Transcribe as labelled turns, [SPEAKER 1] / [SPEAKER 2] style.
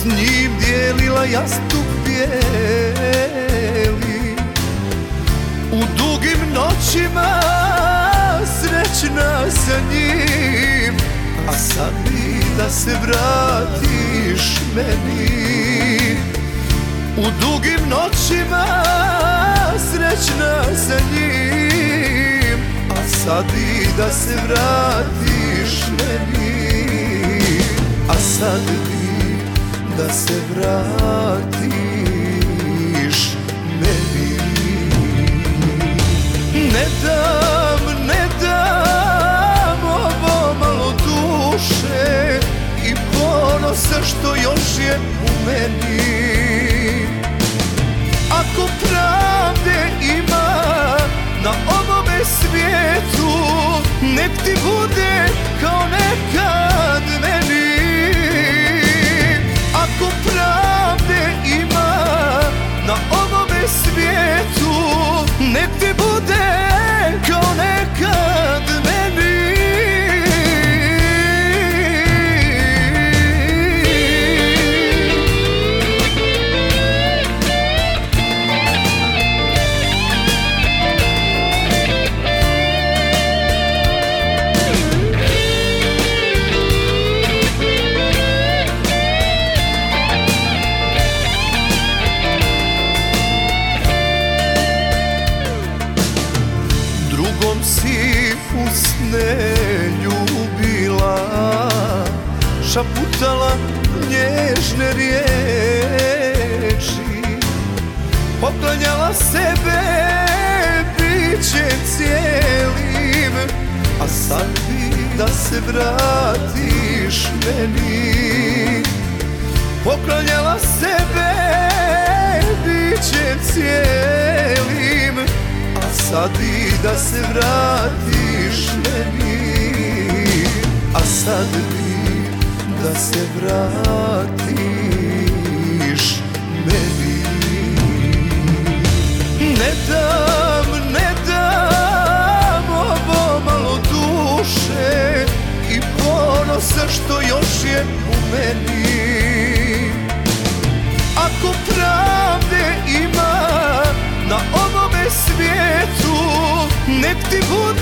[SPEAKER 1] njim dijelila jastuk bijeli. U dugim noćima srećna sa njim, a sad bi da se vratiš meni. U dugim noćima srećna sa njim, a sad bi da se vratiš meni. A sad bi da se vratiš meni. Ne dam ovo malo duše i ponosa što još je u meni. Ako pravde ima na ovome svijetu, nek ti bude kao nekad meni. Ako pravde ima na ovome svijetu, nek ti bude kao nekad meni. Drugom si usne ljubila, šaputala nježne riječi, poklanjala sebe bićem cijelim. A sad bi da se vratiš meni. Poklanjala sebe bićem cijelim, a sad bi da se vratiš meni. A sad bi da se vratiš meni. Ne dam ovo malo duše i ponosa što još je u meni. Ako pravde ima na ovome svijetu, nek ti bude